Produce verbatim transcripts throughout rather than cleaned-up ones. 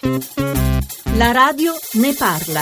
La radio ne parla.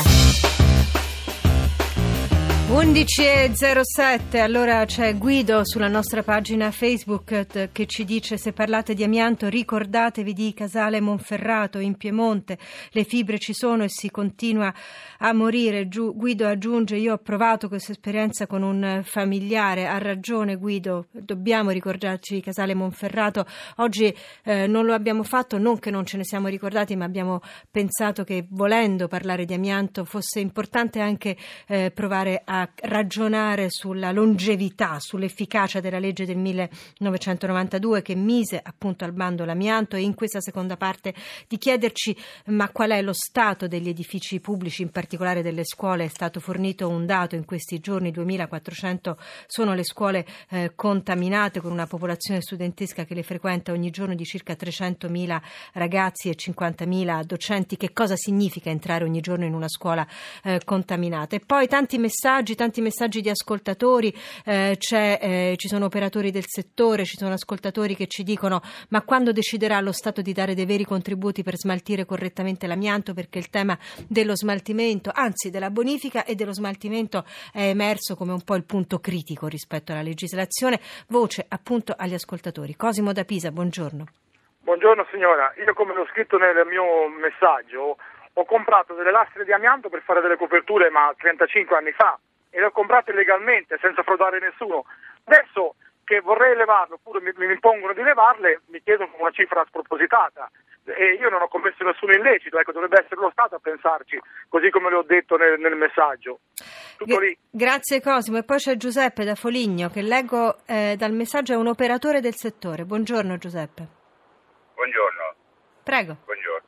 undici e zero sette, allora c'è Guido sulla nostra pagina Facebook che ci dice: se parlate di amianto ricordatevi di Casale Monferrato in Piemonte, le fibre ci sono e si continua a morire. Giù, Guido aggiunge: io ho provato questa esperienza con un familiare. Ha ragione Guido, dobbiamo ricordarci di Casale Monferrato. Oggi eh, non lo abbiamo fatto, non che non ce ne siamo ricordati, ma abbiamo pensato che volendo parlare di amianto fosse importante anche eh, provare a ragionare sulla longevità, sull'efficacia della legge del millenovecentonovantadue che mise appunto al bando l'amianto, e in questa seconda parte di chiederci ma qual è lo stato degli edifici pubblici, in particolare delle scuole. È stato fornito un dato in questi giorni: duemilaquattrocento sono le scuole eh, contaminate, con una popolazione studentesca che le frequenta ogni giorno di circa trecentomila ragazzi e cinquantamila docenti. Che cosa significa entrare ogni giorno in una scuola eh, contaminata? E poi tanti messaggi tanti messaggi di ascoltatori, eh, c'è, eh, ci sono operatori del settore, ci sono ascoltatori che ci dicono: ma quando deciderà lo Stato di dare dei veri contributi per smaltire correttamente l'amianto? Perché il tema dello smaltimento, anzi della bonifica e dello smaltimento, è emerso come un po' il punto critico rispetto alla legislazione. Voce appunto agli ascoltatori. Cosimo da Pisa, buongiorno. Buongiorno signora, io come l'ho scritto nel mio messaggio ho comprato delle lastre di amianto per fare delle coperture, ma trentacinque anni fa, e le ho comprate legalmente senza frodare nessuno. Adesso che vorrei levarle oppure mi, mi impongono di levarle, mi chiedono una cifra spropositata e io non ho commesso nessun illecito. Ecco, dovrebbe essere lo Stato a pensarci, così come le ho detto nel, nel messaggio. Tutto lì. Grazie Cosimo. E poi c'è Giuseppe da Foligno che leggo eh, dal messaggio, è un operatore del settore. Buongiorno Giuseppe. Buongiorno. Prego. Buongiorno.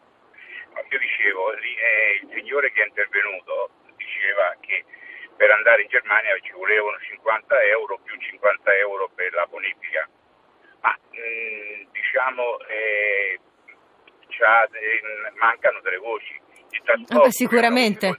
Io dicevo, lì è il signore che è intervenuto diceva che per andare in Germania ci volevano cinquanta euro più cinquanta euro per la bonifica, ma mh, diciamo eh, eh, mancano delle voci. Il trasporto, ah, sicuramente.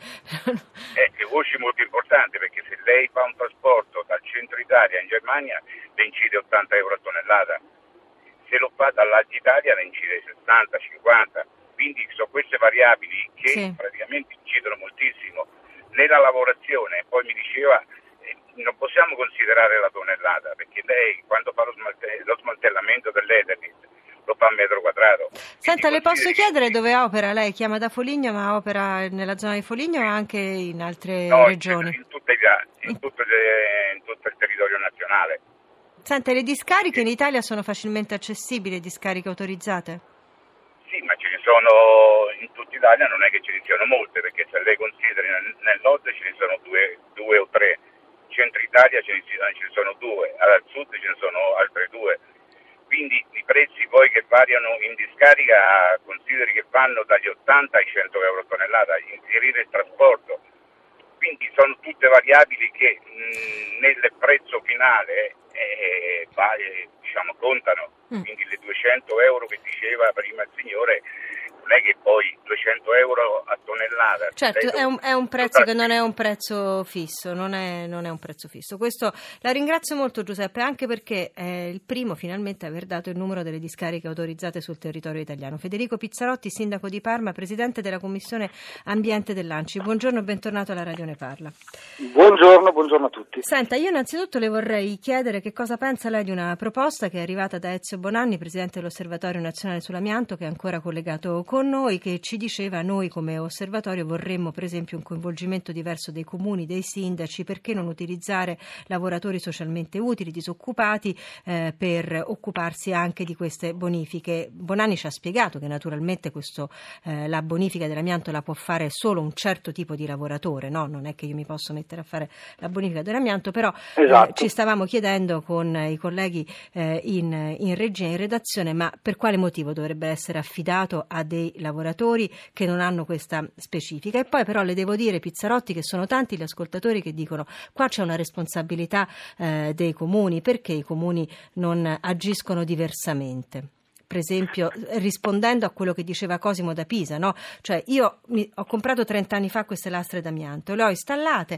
Eh, le voci molto importanti, perché se lei fa un trasporto dal centro Italia in Germania le incide ottanta euro a tonnellata, se lo fa dall'Alta Italia le incide sessanta cinquanta. Quindi sono queste variabili che sì. praticamente incidono moltissimo nella lavorazione. Poi mi diceva eh, non possiamo considerare la tonnellata, perché lei quando fa lo, smalte- lo smantellamento dell'Eternit lo fa a metro quadrato. Senta, le posso chiedere dove opera? Lei chiama da Foligno, ma opera nella zona di Foligno o anche in altre no, regioni? In, tutte, in, tutto le, in tutto il territorio nazionale. Senta, le discariche in Italia sono facilmente accessibili, discariche autorizzate? Sì, ma ce ne sono in tutta Italia, non è che ce ne siano molte, perché se lei consideri nel, nel nord ce ne sono due, due o tre, in centro Italia ce ne, ce ne sono due, al sud ce ne sono altre due, quindi i prezzi poi che variano in discarica consideri che vanno dagli ottanta ai cento euro a tonnellata, inserire il trasporto, quindi sono tutte variabili che mh, nel prezzo finale eh, va, eh, diciamo contano. Quindi le duecento euro che diceva prima il signore non è che poi duecento euro a tonnellata. Certo, è un, è un prezzo che non è un prezzo fisso, non è, non è un prezzo fisso. Questo la ringrazio molto Giuseppe, anche perché è il primo finalmente a aver dato il numero delle discariche autorizzate sul territorio italiano. Federico Pizzarotti, sindaco di Parma, presidente della commissione ambiente dell'A N C I. Buongiorno e bentornato alla Radio Ne Parla. Buongiorno, buongiorno a tutti. Senta, io innanzitutto le vorrei chiedere che cosa pensa lei di una proposta che è arrivata da Ezio Bonanni, presidente dell'Osservatorio Nazionale sull'Amianto, che è ancora collegato con noi, che ci diceva: noi come osservatorio vorremmo per esempio un coinvolgimento diverso dei comuni, dei sindaci, perché non utilizzare lavoratori socialmente utili, disoccupati, eh, per occuparsi anche di queste bonifiche. Bonanni ci ha spiegato che naturalmente questo, eh, la bonifica dell'amianto la può fare solo un certo tipo di lavoratore, no? Non è che io mi posso mettere a fare la bonifica dell'amianto, però esatto. eh, ci stavamo chiedendo con i colleghi eh, in, in regia, in redazione, ma per quale motivo dovrebbe essere affidato a dei lavoratori che non hanno questa specifica? E poi però le devo dire, Pizzarotti, che sono tanti gli ascoltatori che dicono: qua c'è una responsabilità eh, dei comuni, perché i comuni non agiscono diversamente? Per esempio, rispondendo a quello che diceva Cosimo da Pisa, no? Cioè, io mi, ho comprato trenta anni fa queste lastre d'amianto, le ho installate,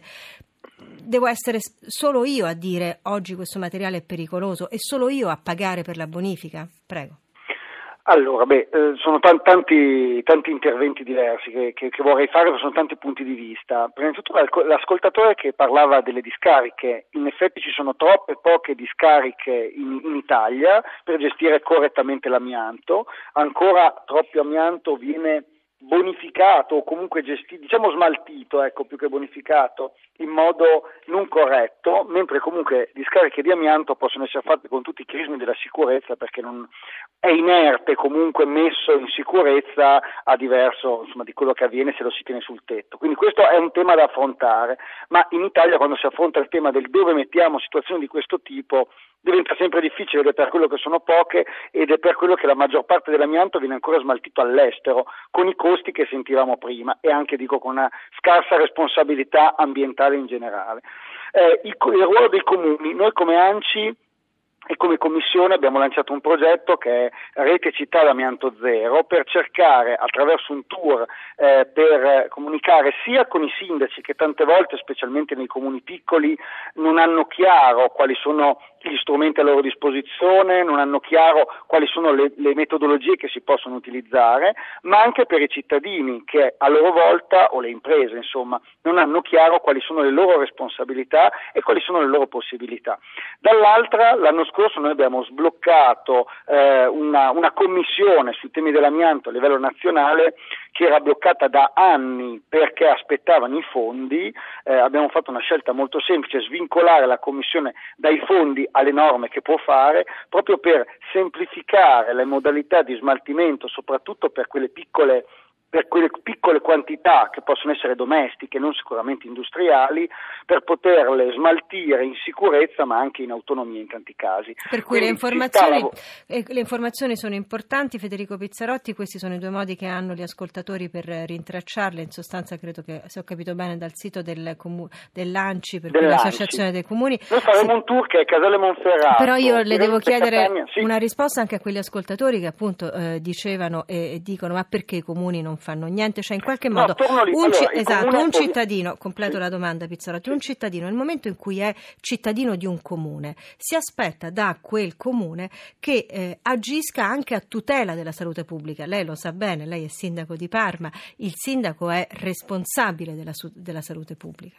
devo essere solo io a dire oggi questo materiale è pericoloso e solo io a pagare per la bonifica? Prego. Allora, beh, eh, sono t- tanti, tanti interventi diversi che, che, che vorrei fare, sono tanti punti di vista. Prima di tutto l'ascoltatore che parlava delle discariche, in effetti ci sono troppe poche discariche in, in Italia per gestire correttamente l'amianto, ancora troppo amianto viene bonificato o comunque gestito, diciamo smaltito, ecco, più che bonificato, in modo non corretto, mentre comunque discariche di amianto possono essere fatte con tutti i crismi della sicurezza, perché non è inerte, comunque messo in sicurezza a diverso, insomma, di quello che avviene se lo si tiene sul tetto. Quindi questo è un tema da affrontare, ma in Italia quando si affronta il tema del dove mettiamo situazioni di questo tipo diventa sempre difficile, ed è per quello che sono poche ed è per quello che la maggior parte dell'amianto viene ancora smaltito all'estero, con i costi che sentivamo prima e anche, dico, con una scarsa responsabilità ambientale in generale. Eh, il, il ruolo dei comuni, noi come ANCI e come Commissione abbiamo lanciato un progetto che è Rete Città d'Amianto Zero, per cercare, attraverso un tour, eh, per comunicare sia con i sindaci che tante volte, specialmente nei comuni piccoli, non hanno chiaro quali sono gli strumenti a loro disposizione, non hanno chiaro quali sono le, le metodologie che si possono utilizzare, ma anche per i cittadini che a loro volta, o le imprese insomma, non hanno chiaro quali sono le loro responsabilità e quali sono le loro possibilità. Dall'altra, l'anno scorso noi abbiamo sbloccato eh, una, una commissione sui temi dell'amianto a livello nazionale che era bloccata da anni perché aspettavano i fondi. Eh, abbiamo fatto una scelta molto semplice: svincolare la commissione dai fondi alle norme che può fare, proprio per semplificare le modalità di smaltimento, soprattutto per quelle piccole per quelle piccole quantità che possono essere domestiche, non sicuramente industriali, per poterle smaltire in sicurezza ma anche in autonomia in tanti casi. Per cui le informazioni, lav- eh, le informazioni sono importanti. Federico Pizzarotti, questi sono i due modi che hanno gli ascoltatori per rintracciarle, in sostanza credo che, se ho capito bene, dal sito del comu- dell'ANCI, per cui l'Associazione dei Comuni. Noi faremo sì. un tour che è Casale Monferrato. Però io le devo chiedere Catania, sì. una risposta anche a quegli ascoltatori che appunto eh, dicevano e, e dicono: ma perché i comuni non fanno niente? Cioè, in qualche no, modo lì. un, allora, ci- esatto, un è... cittadino, completo sì. la domanda Pizzarotti, sì. un cittadino nel momento in cui è cittadino di un comune si aspetta da quel comune che eh, agisca anche a tutela della salute pubblica. Lei lo sa bene, lei è sindaco di Parma, il sindaco è responsabile della, su- della salute pubblica.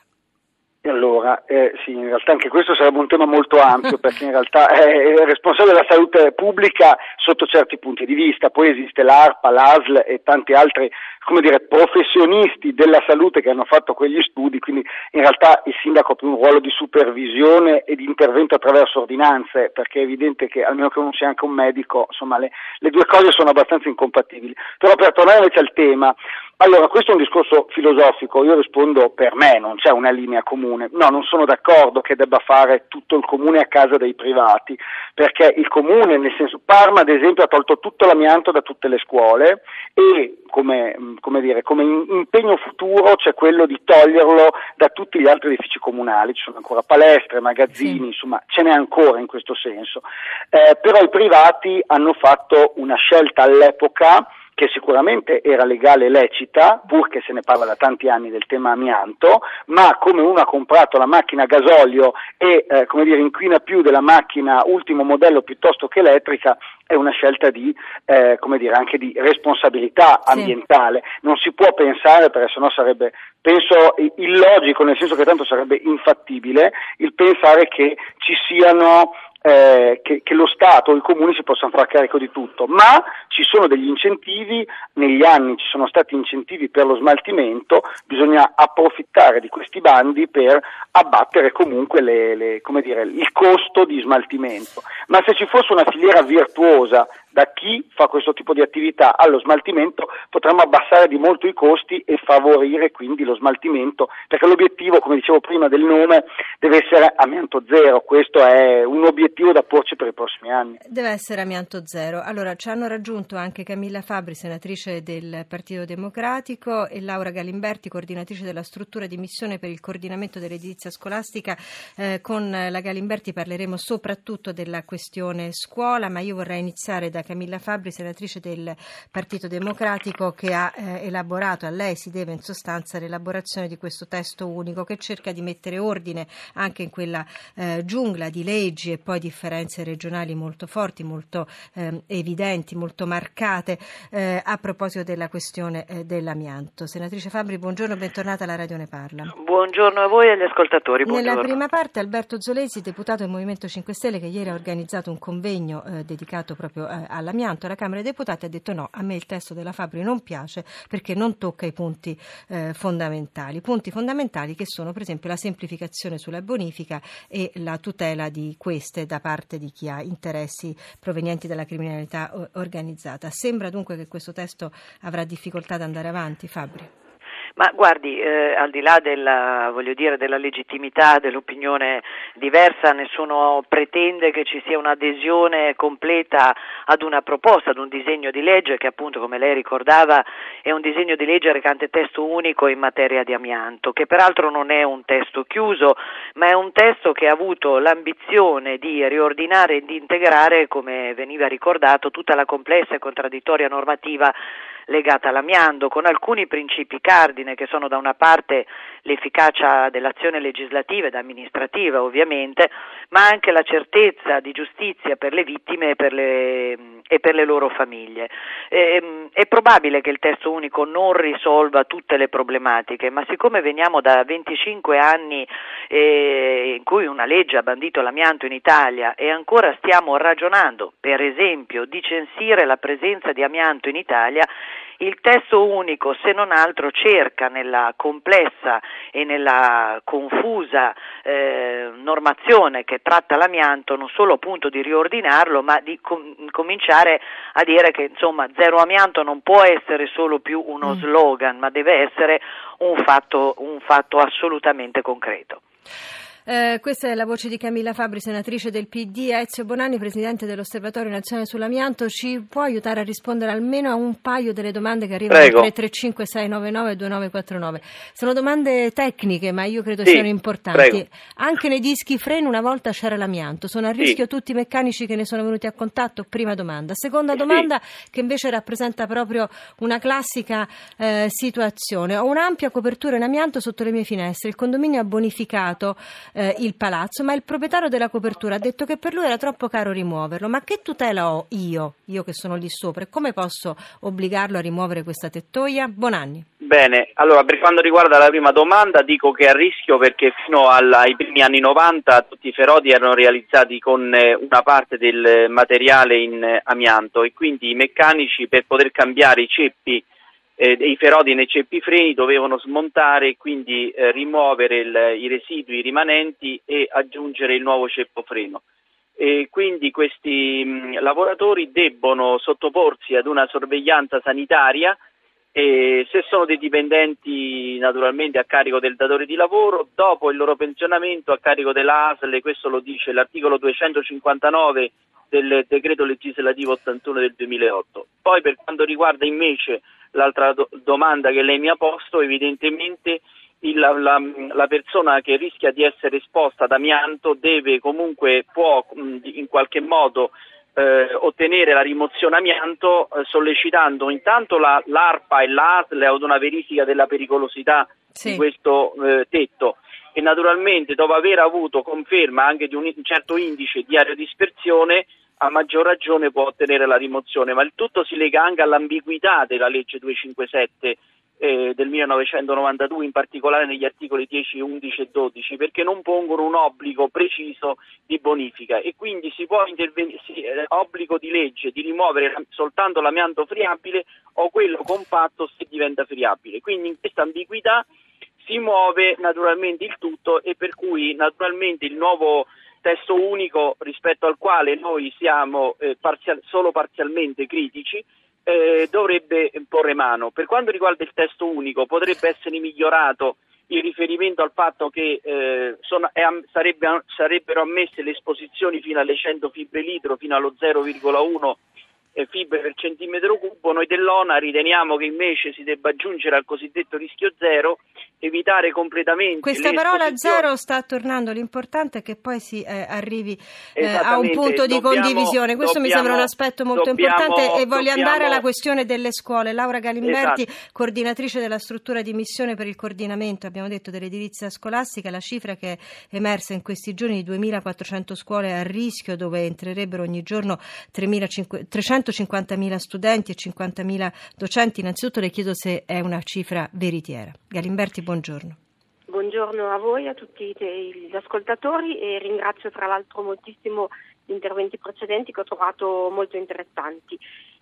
E allora, eh, sì, in realtà anche questo sarebbe un tema molto ampio, perché in realtà è responsabile della salute pubblica sotto certi punti di vista. Poi esiste l'ARPA, l'A S L e tanti altri, come dire, professionisti della salute che hanno fatto quegli studi, quindi in realtà il sindaco ha più un ruolo di supervisione e di intervento attraverso ordinanze, perché è evidente che, almeno che uno sia anche un medico, insomma le, le due cose sono abbastanza incompatibili. Però per tornare invece al tema, allora, questo è un discorso filosofico, io rispondo per me, non c'è una linea comune. No, non sono d'accordo che debba fare tutto il comune a casa dei privati, perché il comune, nel senso, Parma ad esempio ha tolto tutto l'amianto da tutte le scuole e come, come dire, come impegno futuro c'è quello di toglierlo da tutti gli altri edifici comunali. Ci sono ancora palestre, magazzini, sì. Insomma ce n'è ancora in questo senso. Eh, però i privati hanno fatto una scelta all'epoca che sicuramente era legale e lecita, pur che se ne parla da tanti anni del tema amianto, ma come uno ha comprato la macchina a gasolio e eh, come dire inquina più della macchina ultimo modello piuttosto che elettrica, è una scelta di eh, come dire anche di responsabilità ambientale. Sì. Non si può pensare, perché sennò sarebbe, penso, illogico, nel senso che tanto sarebbe infattibile il pensare che ci siano Eh, che, che lo Stato o i comuni si possano far carico di tutto, ma ci sono degli incentivi, negli anni ci sono stati incentivi per lo smaltimento, bisogna approfittare di questi bandi per abbattere comunque le, le, come dire, il costo di smaltimento. Ma se ci fosse una filiera virtuosa da chi fa questo tipo di attività allo smaltimento, potremmo abbassare di molto i costi e favorire quindi lo smaltimento, perché l'obiettivo, come dicevo prima, del nome deve essere amianto zero. Questo è un obiettivo da porci per i prossimi anni. Deve essere amianto zero. Allora, ci hanno raggiunto anche Camilla Fabbri, senatrice del Partito Democratico, e Laura Galimberti, coordinatrice della struttura di missione per il coordinamento dell'edilizia scolastica. Eh, con la Galimberti parleremo soprattutto della questione scuola, ma io vorrei iniziare da Camilla Fabbri, senatrice del Partito Democratico, che ha eh, elaborato, a lei si deve in sostanza l'elaborazione di questo testo unico che cerca di mettere ordine anche in quella eh, giungla di leggi e poi differenze regionali molto forti, molto eh, evidenti, molto marcate eh, a proposito della questione eh, dell'amianto. Senatrice Fabbri, buongiorno, bentornata alla Radio Ne Parla. Buongiorno a voi e agli ascoltatori. Buongiorno. Nella prima parte Alberto Zolesi, deputato del Movimento cinque Stelle, che ieri ha organizzato un convegno eh, dedicato proprio eh, all'amianto alla Camera dei Deputati, ha detto no, a me il testo della Fabbri non piace perché non tocca i punti eh, fondamentali, punti fondamentali che sono per esempio la semplificazione sulla bonifica e la tutela di queste da parte di chi ha interessi provenienti dalla criminalità organizzata. Sembra dunque che questo testo avrà difficoltà ad andare avanti, Fabbri? Ma guardi, eh, al di là della, voglio dire, della legittimità dell'opinione diversa, nessuno pretende che ci sia un'adesione completa ad una proposta, ad un disegno di legge che appunto, come lei ricordava, è un disegno di legge recante testo unico in materia di amianto, che peraltro non è un testo chiuso, ma è un testo che ha avuto l'ambizione di riordinare e di integrare, come veniva ricordato, tutta la complessa e contraddittoria normativa legata all'amianto, con alcuni principi cardine che sono da una parte l'efficacia dell'azione legislativa ed amministrativa ovviamente, ma anche la certezza di giustizia per le vittime e per le, e per le loro famiglie. E, è probabile che il testo unico non risolva tutte le problematiche, ma siccome veniamo da venticinque anni eh, in cui una legge ha bandito l'amianto in Italia e ancora stiamo ragionando, per esempio, di censire la presenza di amianto in Italia, il testo unico, se non altro, cerca nella complessa e nella confusa eh, normazione che tratta l'amianto non solo appunto di riordinarlo, ma di com- cominciare a dire che insomma zero amianto non può essere solo più uno slogan, ma deve essere un fatto, un fatto assolutamente concreto. Eh, questa è la voce di Camilla Fabbri, senatrice del P D. Ezio Bonanni, presidente dell'Osservatorio Nazionale sull'Amianto, ci può aiutare a rispondere almeno a un paio delle domande che arrivano al tre tre cinque sei nove nove due nove quattro nove. Sono domande tecniche, ma io credo sì, siano importanti. Prego. Anche nei dischi freno una volta c'era l'amianto, sono a rischio sì. tutti i meccanici che ne sono venuti a contatto? Prima domanda. Seconda domanda, sì. che invece rappresenta proprio una classica eh, situazione. Ho un'ampia copertura in amianto sotto le mie finestre, il condominio ha bonificato Eh, il palazzo, ma il proprietario della copertura ha detto che per lui era troppo caro rimuoverlo. Ma che tutela ho io, io che sono lì sopra, e come posso obbligarlo a rimuovere questa tettoia? Bonanni. Bene, allora per quanto riguarda la prima domanda dico che è a rischio perché fino alla, ai primi anni novanta tutti i ferodi erano realizzati con eh, una parte del materiale in eh, amianto e quindi i meccanici per poter cambiare i ceppi Eh, dei ferodi nei ceppi freni dovevano smontare e quindi eh, rimuovere il, i residui rimanenti e aggiungere il nuovo ceppo freno. E quindi questi mh, lavoratori debbono sottoporsi ad una sorveglianza sanitaria e se sono dei dipendenti naturalmente a carico del datore di lavoro, dopo il loro pensionamento a carico della A S L, questo lo dice l'articolo duecentocinquantanove del decreto legislativo ottantuno del duemilaotto. Poi per quanto riguarda invece l'altra do- domanda che lei mi ha posto, evidentemente il, la, la, la persona che rischia di essere esposta ad amianto deve comunque, può mh, in qualche modo eh, ottenere la rimozione amianto eh, sollecitando intanto la, l'ARPA e l'A S L ad una verifica della pericolosità sì. di questo eh, tetto e naturalmente dopo aver avuto conferma anche di un certo indice di aerodispersione a maggior ragione può ottenere la rimozione, ma il tutto si lega anche all'ambiguità della legge duecentocinquantasette eh, del millenovecentonovantadue, in particolare negli articoli dieci, undici e dodici, perché non pongono un obbligo preciso di bonifica e quindi si può intervenire, sì, eh, obbligo di legge di rimuovere soltanto l'amianto friabile o quello compatto se diventa friabile. Quindi in questa ambiguità si muove naturalmente il tutto e per cui naturalmente il nuovo testo unico rispetto al quale noi siamo eh, parzial- solo parzialmente critici eh, dovrebbe porre mano. Per quanto riguarda il testo unico potrebbe essere migliorato il riferimento al fatto che eh, sono, è, sarebbe, sarebbero ammesse le esposizioni fino alle cento fibre litro, fino allo zero virgola uno eh, fibre per centimetro cubo. Noi dell'O N A riteniamo che invece si debba giungere al cosiddetto rischio zero evitare completamente. Questa parola zero sta tornando, l'importante è che poi si eh, arrivi eh, a un punto di dobbiamo, condivisione, questo dobbiamo, mi sembra un aspetto molto dobbiamo, importante e voglio dobbiamo... andare alla questione delle scuole. Laura Galimberti, esatto. coordinatrice della struttura di missione per il coordinamento, abbiamo detto, dell'edilizia scolastica, la cifra che è emersa in questi giorni di duemilaquattrocento scuole a rischio dove entrerebbero ogni giorno trecentocinquantamila studenti e cinquantamila docenti. Innanzitutto le chiedo se è una cifra veritiera. Galimberti, buongiorno. Buongiorno a voi, a tutti gli ascoltatori, e ringrazio tra l'altro moltissimo gli interventi precedenti che ho trovato molto interessanti.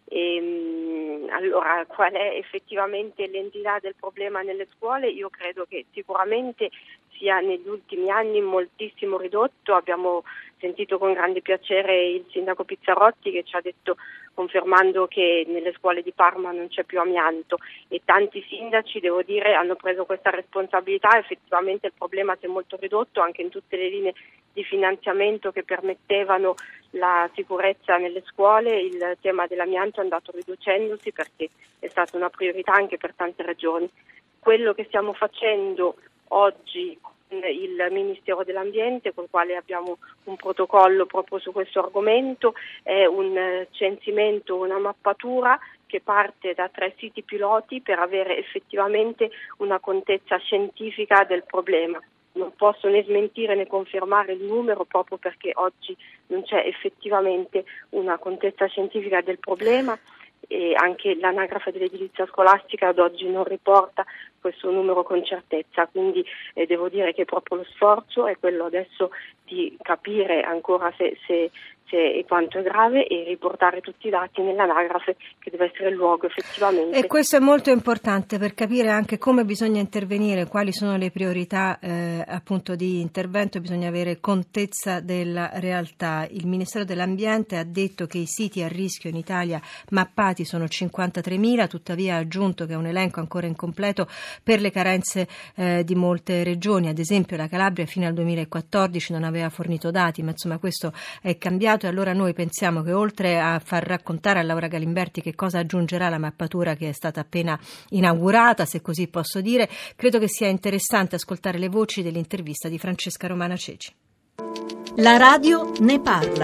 E, allora, qual è effettivamente l'entità del problema nelle scuole? Io credo che sicuramente sia negli ultimi anni moltissimo ridotto. Abbiamo sentito con grande piacere il sindaco Pizzarotti che ci ha detto, confermando che nelle scuole di Parma non c'è più amianto, e tanti sindaci, devo dire, hanno preso questa responsabilità. Effettivamente il problema si è molto ridotto anche in tutte le linee di finanziamento che permettevano la sicurezza nelle scuole. Il tema dell'amianto è andato riducendosi perché è stata una priorità anche per tante regioni. Quello che stiamo facendo oggi con il Ministero dell'Ambiente, con il quale abbiamo un protocollo proprio su questo argomento, è un censimento, una mappatura che parte da tre siti piloti per avere effettivamente una contezza scientifica del problema. Non posso né smentire né confermare il numero proprio perché oggi non c'è effettivamente una contezza scientifica del problema, e anche l'anagrafe dell'edilizia scolastica ad oggi non riporta questo numero con certezza, quindi eh, devo dire che proprio lo sforzo è quello adesso di capire ancora se, se, se e quanto è grave e riportare tutti i dati nell'anagrafe, che deve essere il luogo effettivamente. E questo è molto importante per capire anche come bisogna intervenire, quali sono le priorità eh, appunto di intervento. Bisogna avere contezza della realtà. Il Ministero dell'Ambiente ha detto che i siti a rischio in Italia mappati sono cinquantatremila, tuttavia ha aggiunto che è un elenco ancora incompleto per le carenze eh, di molte regioni. Ad esempio la Calabria fino al duemilaquattordici non aveva fornito dati, ma insomma questo è cambiato, e allora noi pensiamo che oltre a far raccontare a Laura Galimberti che cosa aggiungerà la mappatura che è stata appena inaugurata, se così posso dire, credo che sia interessante ascoltare le voci dell'intervista di Francesca Romana Ceci. La radio ne parla.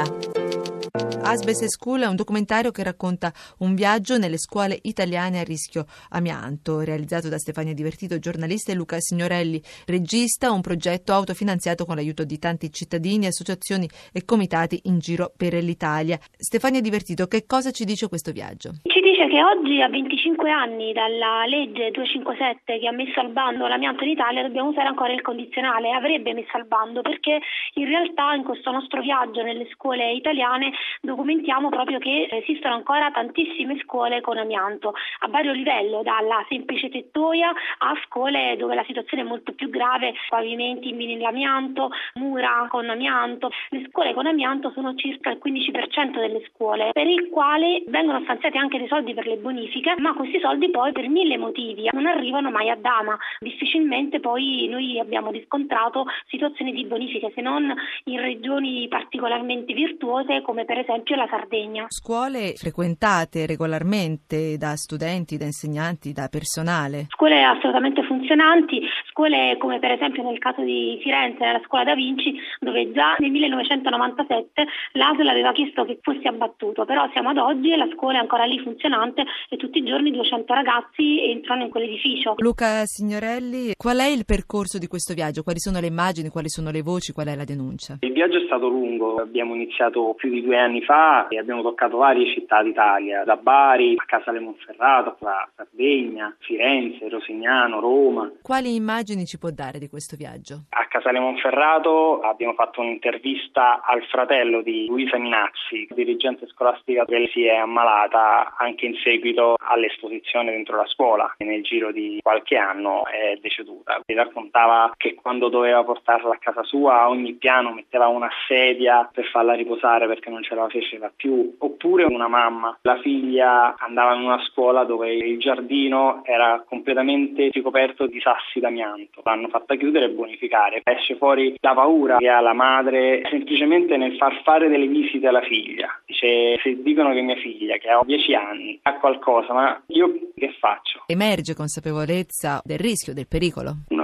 Asbest School è un documentario che racconta un viaggio nelle scuole italiane a rischio amianto, realizzato da Stefania Divertito, giornalista, e Luca Signorelli, regista, un progetto autofinanziato con l'aiuto di tanti cittadini, associazioni e comitati in giro per l'Italia. Stefania Divertito, che cosa ci dice questo viaggio? Ci dice che oggi, a venticinque anni dalla legge duecentocinquantasette che ha messo al bando l'amianto in Italia, dobbiamo usare ancora il condizionale. Avrebbe messo al bando perché in realtà in questo nostro viaggio nelle scuole italiane documentiamo proprio che esistono ancora tantissime scuole con amianto a vario livello, dalla semplice tettoia a scuole dove la situazione è molto più grave, pavimenti in amianto, mura con amianto. Le scuole con amianto sono circa il quindici per cento delle scuole, per il quale vengono stanziati anche dei soldi per le bonifiche, ma questi soldi poi per mille motivi non arrivano mai a dama. Difficilmente poi noi abbiamo riscontrato situazioni di bonifiche, se non in regioni particolarmente virtuose come per esempio la Sardegna. Scuole frequentate regolarmente da studenti, da insegnanti, da personale? Scuole assolutamente funzionanti, scuole come per esempio nel caso di Firenze, la scuola Da Vinci, dove già nel millenovecentonovantasette l'A S L aveva chiesto che fosse abbattuto, però siamo ad oggi e la scuola è ancora lì funzionante e tutti i giorni duecento ragazzi entrano in quell'edificio. Luca Signorelli, qual è il percorso di questo viaggio? Quali sono le immagini, quali sono le voci, qual è la denuncia? Il viaggio è stato lungo, abbiamo iniziato più di due anni fa e abbiamo toccato varie città d'Italia, da Bari a Casale Monferrato, a Sardegna, Firenze, Rosignano, Roma. Quali immagini ci può dare di questo viaggio? A Casale Monferrato abbiamo fatto un'intervista al fratello di Luisa Minazzi, dirigente scolastica che si è ammalata anche in seguito all'esposizione dentro la scuola. Nel giro di qualche anno è deceduta. Mi raccontava che quando doveva portarla a casa sua a ogni piano metteva una sedia per farla riposare perché non ce la faceva più. Oppure una mamma, la figlia andava in una scuola dove il giardino era completamente ricoperto di sassi d'amianto. L'hanno fatta chiudere e bonificare. Esce fuori la paura che ha la madre semplicemente nel far fare delle visite alla figlia. Dice, se dicono che mia figlia, che ha dieci anni, ha qualcosa, ma io che faccio? Emerge consapevolezza del rischio, del pericolo? Una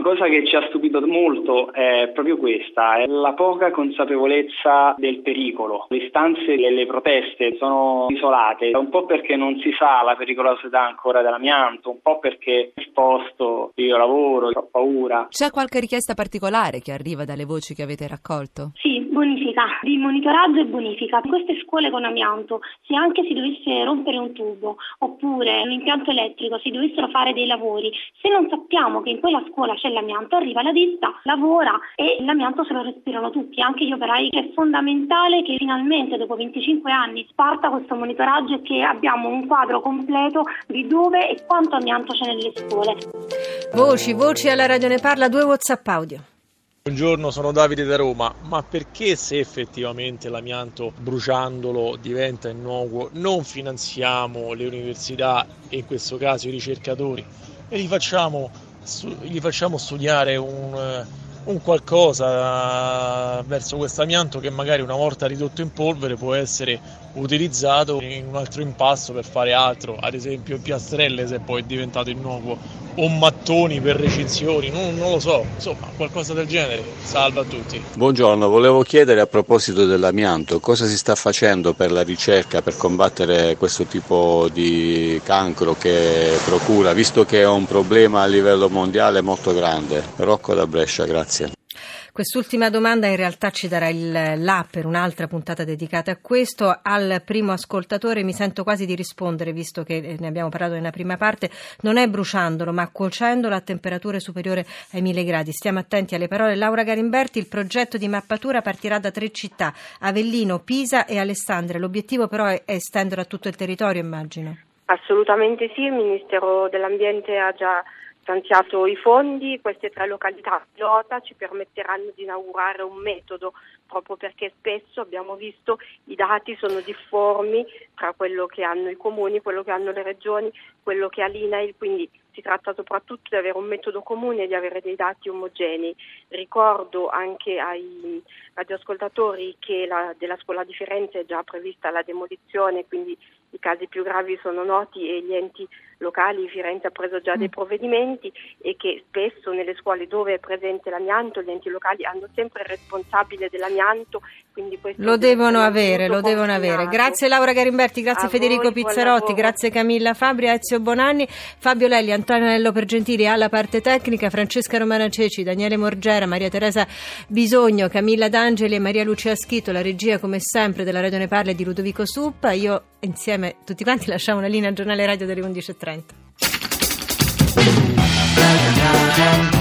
cosa che ci ha stupito molto è proprio questa, è la poca consapevolezza del pericolo. Le istanze e le proteste sono isolate, un po' perché non si sa la pericolosità ancora dell'amianto, un po' perché è esposto, io lavoro, ho paura. C'è qualche richiesta particolare che arriva dalle voci che avete raccolto? Sì, bonifica, di monitoraggio e bonifica. In queste scuole con amianto, se anche si dovesse rompere un tubo oppure un impianto elettrico, si dovessero fare dei lavori, se non sappiamo che in quella scuola c'è l'amianto, arriva la ditta, lavora e l'amianto se lo respirano tutti, anche gli operai. È fondamentale che finalmente dopo venticinque anni parta questo monitoraggio e che abbiamo un quadro completo di dove e quanto amianto c'è nelle scuole. Voci, voci alla Radio Ne Parla, due WhatsApp audio. Buongiorno, sono Davide da Roma, ma perché se effettivamente l'amianto bruciandolo diventa innocuo non finanziamo le università e in questo caso i ricercatori e gli facciamo, gli facciamo studiare un, un qualcosa verso questo amianto che magari una volta ridotto in polvere può essere utilizzato in un altro impasto per fare altro, ad esempio piastrelle se poi è diventato innocuo, o mattoni per recinzioni, non, non lo so, insomma qualcosa del genere. Salve a tutti. Buongiorno, volevo chiedere a proposito dell'amianto cosa si sta facendo per la ricerca per combattere questo tipo di cancro che procura, visto che è un problema a livello mondiale molto grande. Rocco da Brescia, grazie. Quest'ultima domanda in realtà ci darà il là per un'altra puntata dedicata a questo. Al primo ascoltatore mi sento quasi di rispondere, visto che ne abbiamo parlato nella prima parte. Non è bruciandolo, ma cuocendolo a temperature superiori ai mille gradi. Stiamo attenti alle parole. Laura Garimberti, il progetto di mappatura partirà da tre città, Avellino, Pisa e Alessandria. L'obiettivo però è estendere a tutto il territorio, immagino. Assolutamente sì, il Ministero dell'Ambiente ha già stanziato i fondi. Queste tre località pilota ci permetteranno di inaugurare un metodo, proprio perché spesso abbiamo visto i dati sono difformi tra quello che hanno i comuni, quello che hanno le regioni, quello che ha l'I N A I L, quindi si tratta soprattutto di avere un metodo comune e di avere dei dati omogenei. Ricordo anche ai radioascoltatori che la, della scuola di Firenze è già prevista la demolizione, quindi i casi più gravi sono noti e gli enti locali, Firenze ha preso già dei provvedimenti, e che spesso nelle scuole dove è presente l'amianto gli enti locali hanno sempre il responsabile dell'amianto, quindi questo lo devono avere, lo devono avere. Grazie Laura Garimberti, grazie a Federico voi, Pizzarotti, grazie Camilla Fabri, Ezio Bonanni, Fabio Lelli, Antonello Pergentili alla parte tecnica, Francesca Romana Ceci, Daniele Morgera, Maria Teresa Bisogno, Camilla D'Angeli e Maria Lucia Schito. La regia come sempre della Radio Ne Parla è di Ludovico Suppa. Io insieme tutti quanti lasciamo la linea al giornale radio delle undici e trenta.